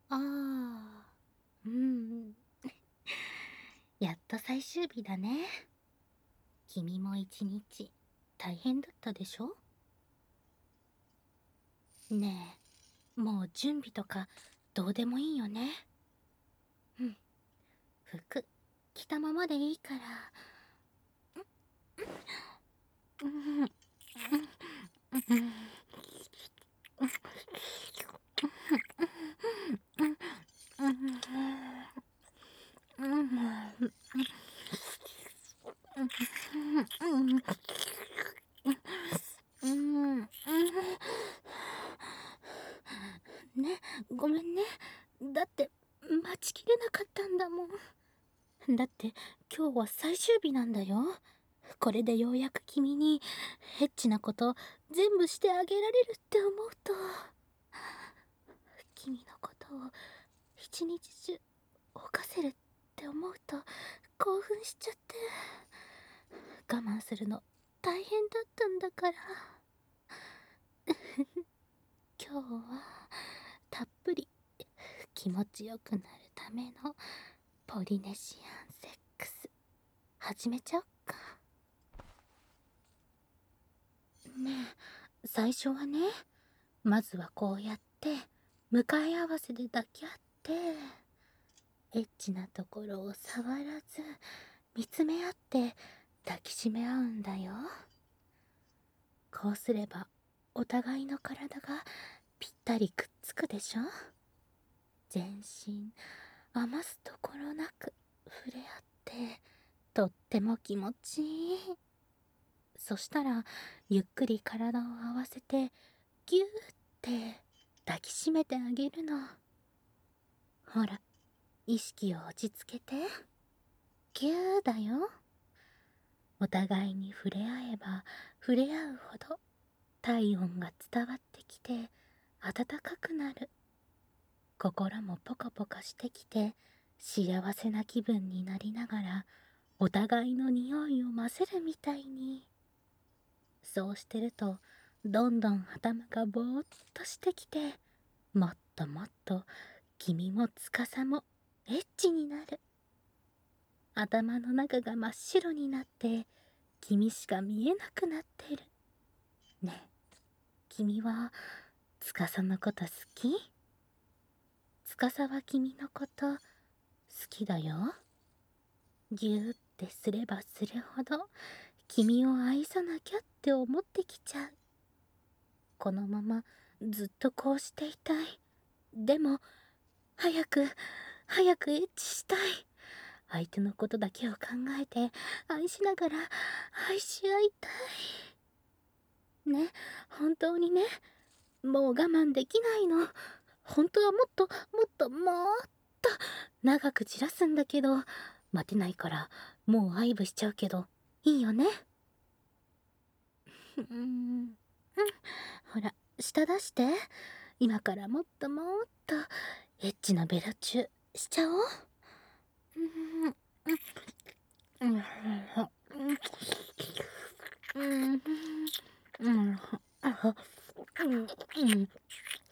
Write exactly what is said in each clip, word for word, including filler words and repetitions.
ああ、うん。やっと最終日だね。君も一日大変だったでしょ？ねえ、もう準備とかどうでもいいよね。うん、服着たままでいいから。うん、うん、うん、うん、うん、うん、ね、ごめんね。だって待ちきれなかったんだもん。だって今日は最終日なんだよ。これでようやく君にエッチなこと全部してあげられるって思うと、君のことを一日中犯せるって思うと興奮しちゃって、我慢するの大変だったんだから。今日はたっぷり気持ちよくなるためのポリネシアンセックス始めちゃおっか。ねえ、最初はね、まずはこうやって向かい合わせで抱き合って、エッチなところを触らず見つめ合って抱きしめ合うんだよ。こうすればお互いの体がぴったりくっつくでしょ。全身余すところなく触れ合ってとっても気持ちいい。そしたらゆっくり体を合わせてギューって抱きしめてあげるの。ほら、意識を落ち着けて。ギューだよ。お互いに触れ合えば触れ合うほど体温が伝わってきて暖かくなる。心もポカポカしてきて幸せな気分になりながらお互いの匂いを混ぜるみたいに。そうしてるとどんどん頭がぼーっとしてきて、もっともっと君も司もエッチになる。頭の中が真っ白になって君しか見えなくなってる。ねえ、君は司のこと好き？司は君のこと好きだよ。ぎゅーってすればするほど君を愛さなきゃって思ってきちゃう。このままずっとこうしていたい。でも早く早くエッチしたい。相手のことだけを考えて愛しながら愛し合いたい。ね、本当にね、もう我慢できないの。本当はもっともっともっと長くじらすんだけど、待てないからもう愛撫しちゃうけどいいよね。うーん、うん、ほら舌出して。今からもっともっとエッチなベロチューしちゃおう。うん、うん、うん、うん、うん、うん、うん、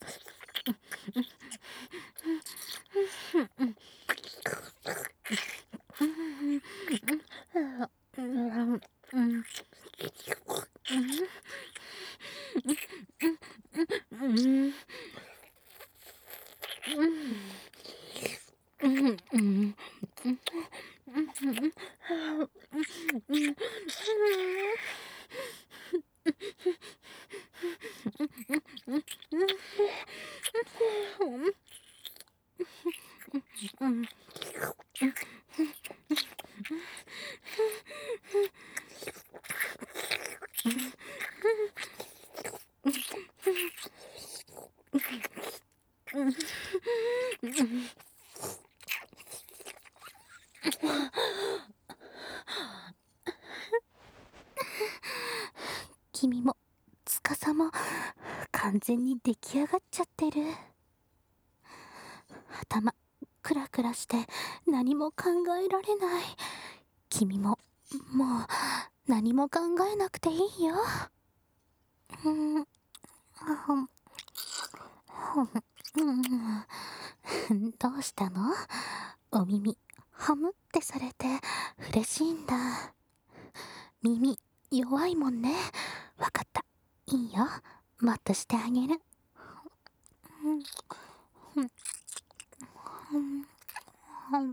君も司も完全に出来上がっちゃってる。頭クラクラして何も考えられない。君ももう何も考えなくていいよ。うん、うん、うん、 うしたの？お耳ハムってされて嬉しいんだ。耳弱いもんね。わかった、いいよ、もっとしてあげる。うんうんうん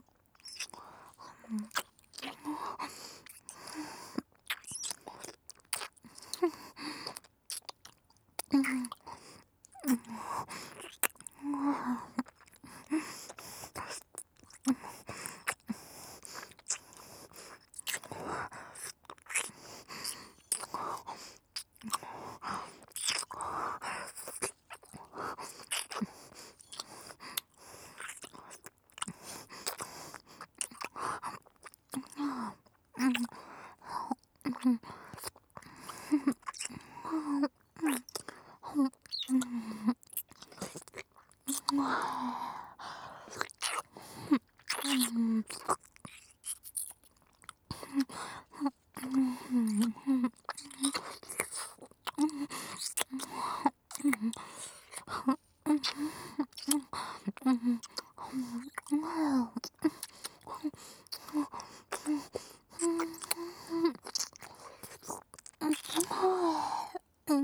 うん。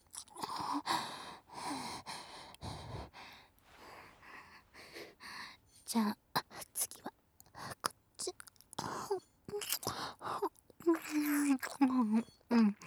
じゃあ次はこっち。うんうん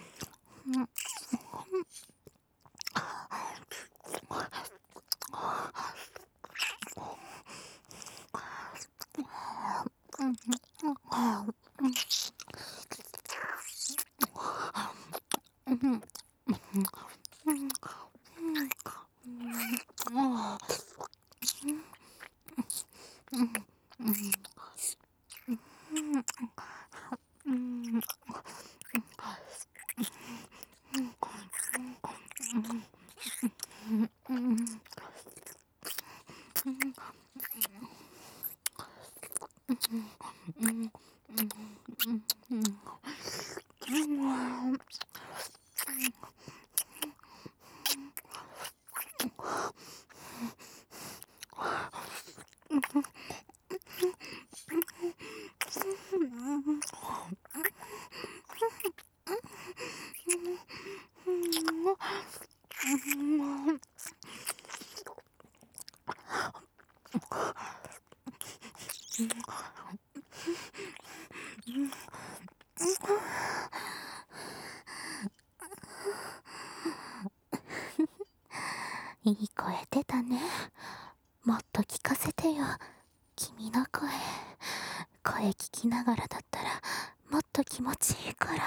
いい声出たね。もっと聞かせてよ、君の声。声聞きながらだったらもっと気持ちいいから。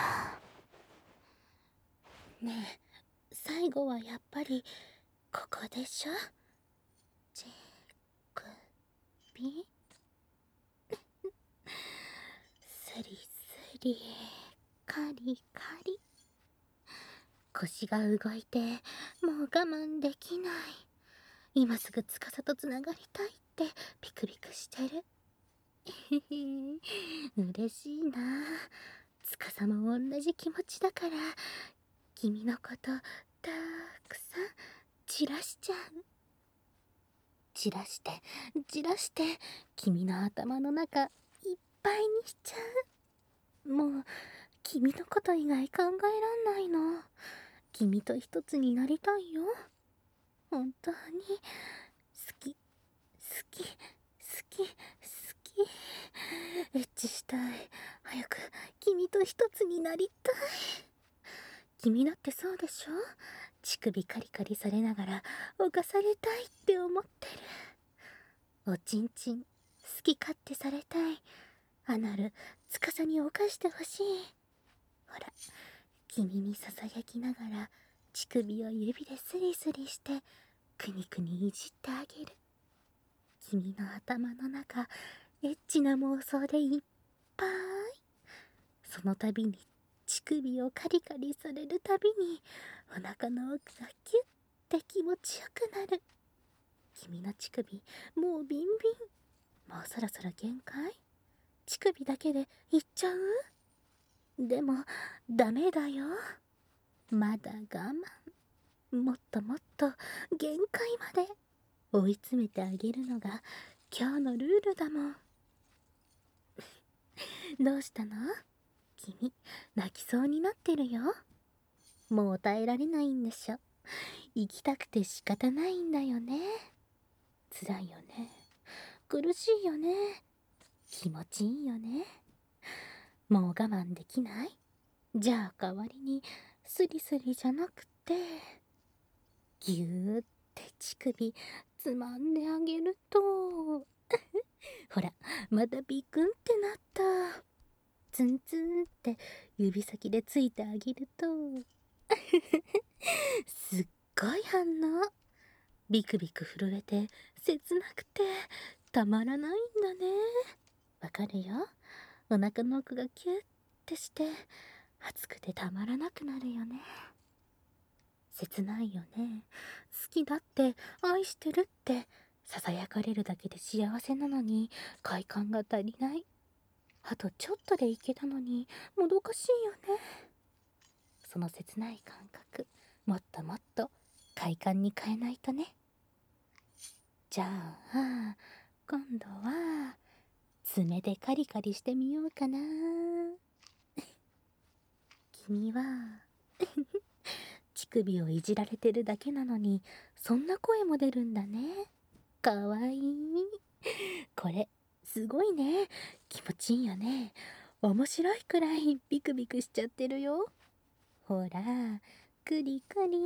ねえ、最後はやっぱりここでしょ。ちくびスリスリ、カリカリ。腰が動いてもう我慢できない。今すぐ司とつながりたいってピクピクしてる。嬉しいな。司も同じ気持ちだから君のことたくさん散らしちゃう。散らして散らして君の頭の中いっぱいにしちゃう。もう君のこと以外考えらんないの。君と一つになりたいよ。本当に好き好き好き好き。エッチしたい。早く君と一つになりたい。君だってそうでしょ。乳首カリカリされながら犯されたいって思ってる。おちんちん好き勝手されたい。アナル司に犯してほしい。ほら、君にささやきながら乳首を指でスリスリしてくにくにいじってあげる。君の頭の中エッチな妄想でいっぱい。その度に乳首をカリカリされるたびにお腹の奥がキュッて気持ちよくなる。君の乳首もうビンビン。もうそろそろ限界？乳首だけでいっちゃう？でもダメだよ。まだ我慢。もっともっと限界まで追い詰めてあげるのが今日のルールだもん。どうしたの？君、泣きそうになってるよ。もう耐えられないんでしょ。行きたくて仕方ないんだよね。辛いよね。苦しいよね。気持ちいいよね。もう我慢できない？じゃあ代わりにスリスリじゃなくてぎゅーって乳首つまんであげるとほら、またビクンってなった。ツンツンって指先でついてあげるとすっごい反応。ビクビク震えて切なくてたまらないんだね。わかるよ。お腹の奥がキュッてして熱くてたまらなくなるよね。切ないよね。好きだって愛してるってささやかれるだけで幸せなのに快感が足りない。あとちょっとでいけたのにもどかしいよね。その切ない感覚もっともっと快感に変えないとね。じゃあ今度は爪でカリカリしてみようかな。君は乳首をいじられてるだけなのにそんな声も出るんだね。かわいい。これすごいね。気持ちいいよね。面白いくらいビクビクしちゃってるよ。ほら、クリクリ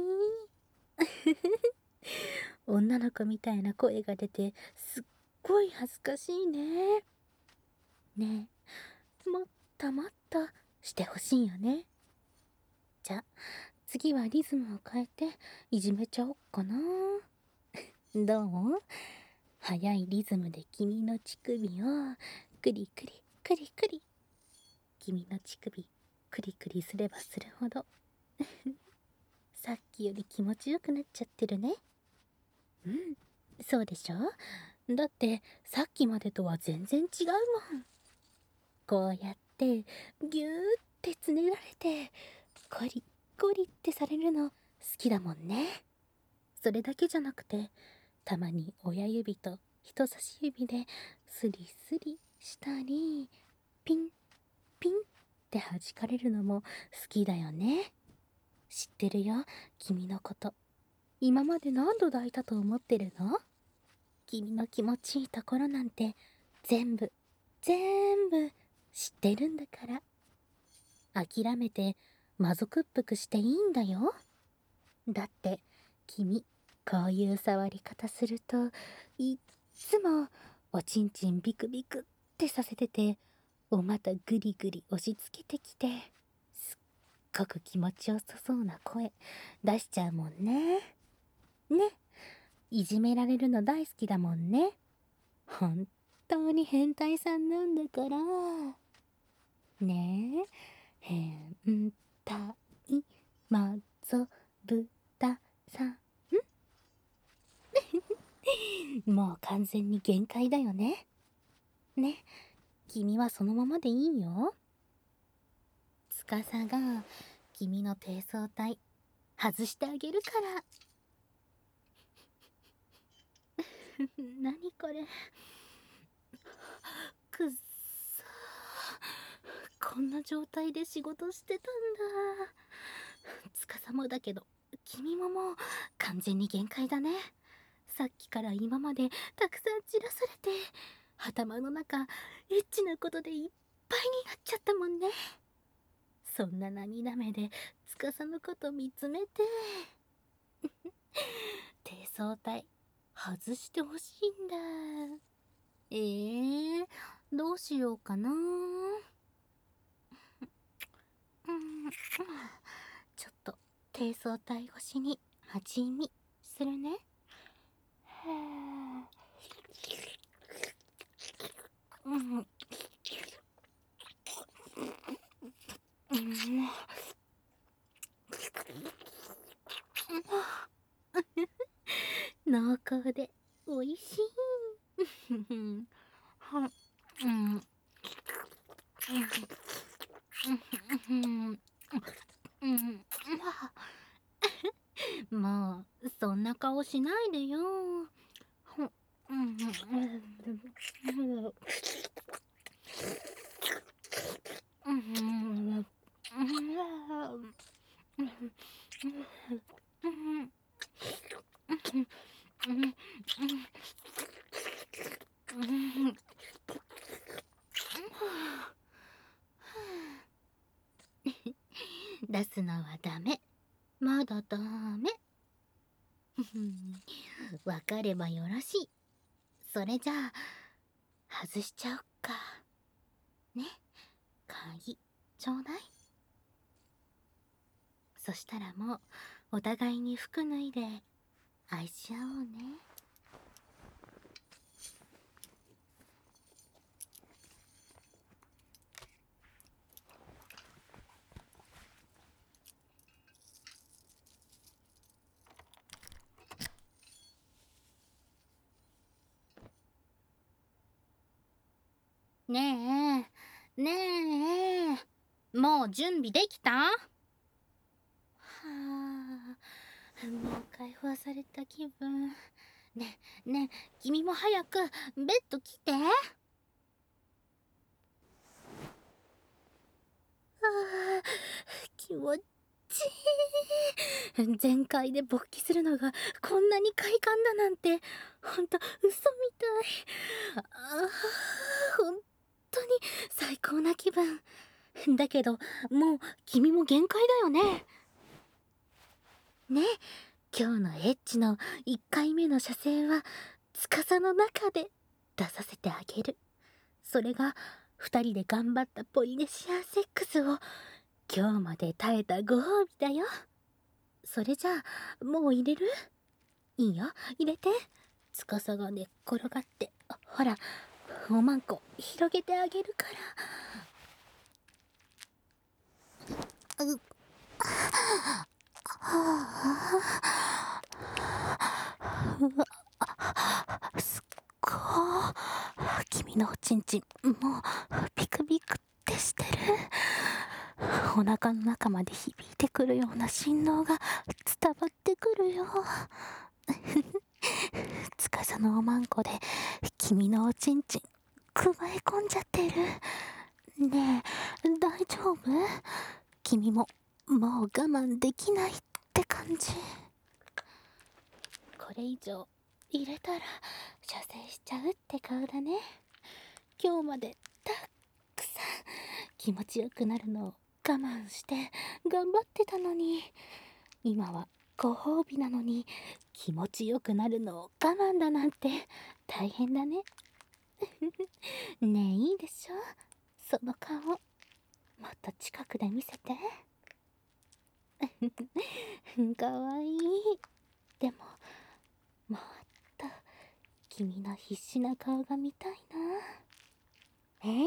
女の子みたいな声が出てすっごい恥ずかしいね。ねえ、もっともっとしてほしいよね。じゃあ次はリズムを変えていじめちゃおっかな。どう？速いリズムで君の乳首をクリクリクリクリ。君の乳首クリクリすればするほどさっきより気持ちよくなっちゃってるね。うん、そうでしょ。だってさっきまでとは全然違うもん。こうやってぎゅーってつねられてコリコリってされるの好きだもんね。それだけじゃなくてたまに親指と人差し指でスリスリしたりピンピンって弾かれるのも好きだよね。知ってるよ、君のこと。今まで何度抱いたと思ってるの？君の気持ちいいところなんて全部全部知ってるんだから。諦めてまぞくっぷくしていいんだよ。だって君こういう触り方するといっつもおちんちんビクビクってさせててお股グリグリ押しつけてきてすっごく気持ちよさそうな声出しちゃうもんね。ね、いじめられるの大好きだもんね。本当に変態さんなんだからねえ。変態まぞぶたさんもう完全に限界だよね。ね、君はそのままでいいよ。司が君の低層体外してあげるから。何これ。くっそー、こんな状態で仕事してたんだ。司もだけど君ももう完全に限界だね。さっきから今までたくさん散らされて頭の中エッチなことでいっぱいになっちゃったもんね。そんな涙目で司のこと見つめて低層体外してほしいんだ。えー、どうしようかな。うんちょっと低層体越しに味見するね。うん、うん、濃厚でおいしい。うんもうそんな顔しないでよ。 出すのはダメ。まだダメ。わかればよろしい。それじゃあ外しちゃおっかね。鍵ちょうだい。そしたらもうお互いに服脱いで愛し合おうね。ねえねえ、もう準備できた？はあ、もう解放された気分。ねえねえ、君も早くベッド来て。ああ、気持ちいい。全開で勃起するのがこんなに快感だなんて、ほんと嘘みたい。ああ、ほんとに最高な気分。だけどもう君も限界だよね。ね、今日のエッチのいっかいめの射精は司の中で出させてあげる。それがふたりで頑張ったポリネシアンセックスを今日まで耐えたご褒美だよ。それじゃあもう入れる？いいよ、入れて。司が寝っ転がって、ほらおまんこ広げてあげるから。うっうわ、すっごー。君のおちんちんもうビクビクってしてる。お腹の中まで響いてくるような振動が伝わってくるよ。司のおまんこで君のおちんちんくわえ込んじゃってる。ねえ大丈夫？君ももう我慢できないって感じ。これ以上入れたら射精しちゃうって顔だね。今日までたくさん気持ちよくなるのを我慢して頑張ってたのに、今はご褒美なのに気持ちよくなるのを我慢だなんて大変だね。ねえいいでしょ、その顔もっと近くで見せて。かわいい。でももっと君の必死な顔が見たいな。え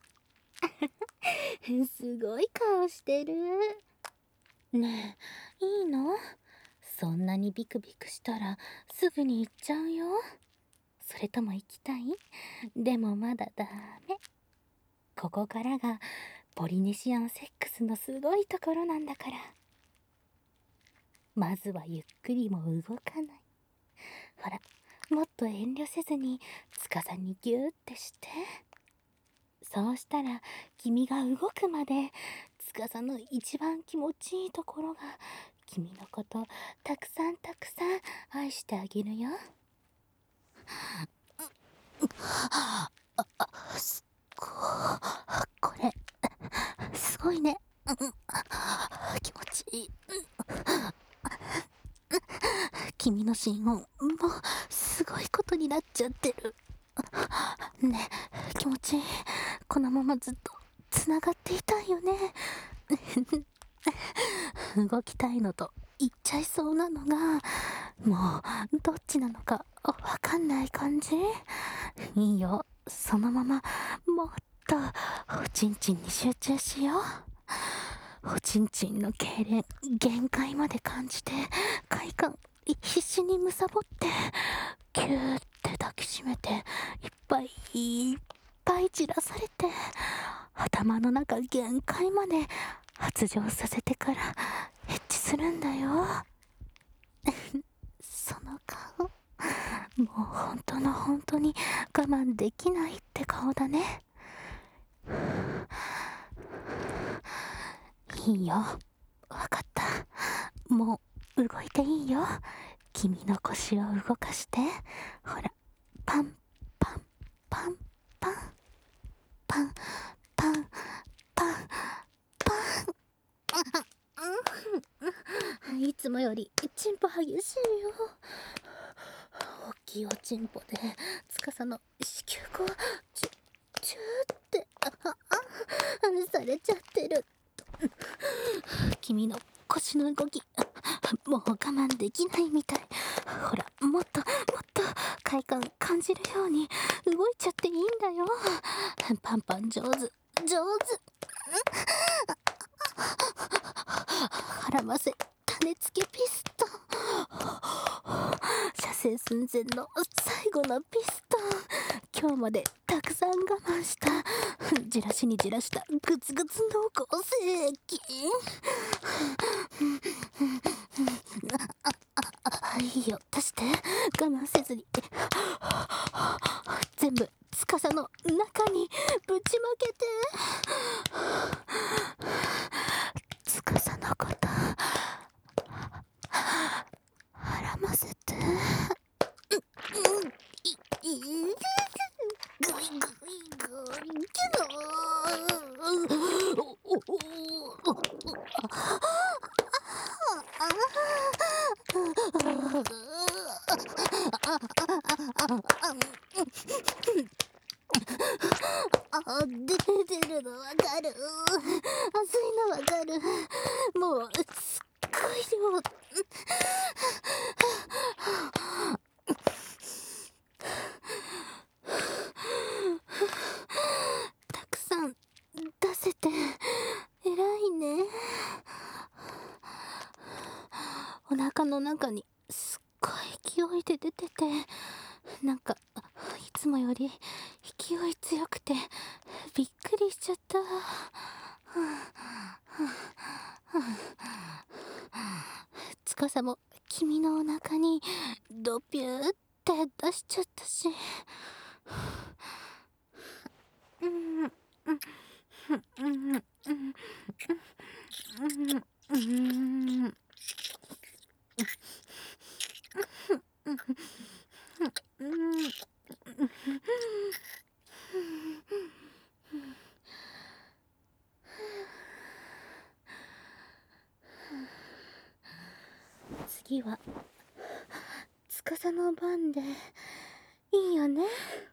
いすごい顔してる。ねえいいの？そんなにビクビクしたらすぐに行っちゃうよ。それとも行きたい？でもまだダメ。ここからがポリネシアンセックスのすごいところなんだから。まずはゆっくりも動かない。ほらもっと遠慮せずに司にギューってして。そうしたら君が動くまで司の一番気持ちいいところが君のことたくさんたくさん愛してあげるよ。ああ、すっごー、これすごいね。気持ちいい。君の心音もうすごいことになっちゃってる。ねえ気持ちいい。このままずっとつながっていたいよね。動きたいのと言っちゃいそうなのがもうどっちなのかわかんない感じ。いいよ、そのままもっとおちんちんに集中しよう。おちんちんの痙攣限界まで感じて快感必死にむさぼってキューって抱きしめていっぱいいっぱい散らされて頭の中限界まで発情させてからエッチするんだよ。その顔もう本当の本当に我慢できないって顔だね。いいよ、わかった。もう動いていいよ。君の腰を動かして。ほら、パンパンパンパンパンパンパンパン。いつもよりチンポ激しいよ。大きいおチンポで司の子宮口チュチューってあああされちゃってる。君の腰の動きもう我慢できないみたい。ほら、もっともっと快感感じるように動いちゃっていいんだよ。パンパン上手上手。絡ませ種付けピストン。射精寸前の最後のピストン。今日までたくさん我慢したじらしにじらしたグツグツ濃厚精液。いいよ、出して。我慢せずに全部司の中にぶちまけて。司のこと絡ませて。グイグイグイけどあ、出てるのわかる。熱いのわかる。もうすっごい量。たくさん出せて偉いね。お腹の中にすっごい勢いで出てて、なんかいつもより勢い強くてびっくりしちゃった。司も君のお腹にドピューって出しちゃったし。うんうんうんうんうん次は司の番でいいよね。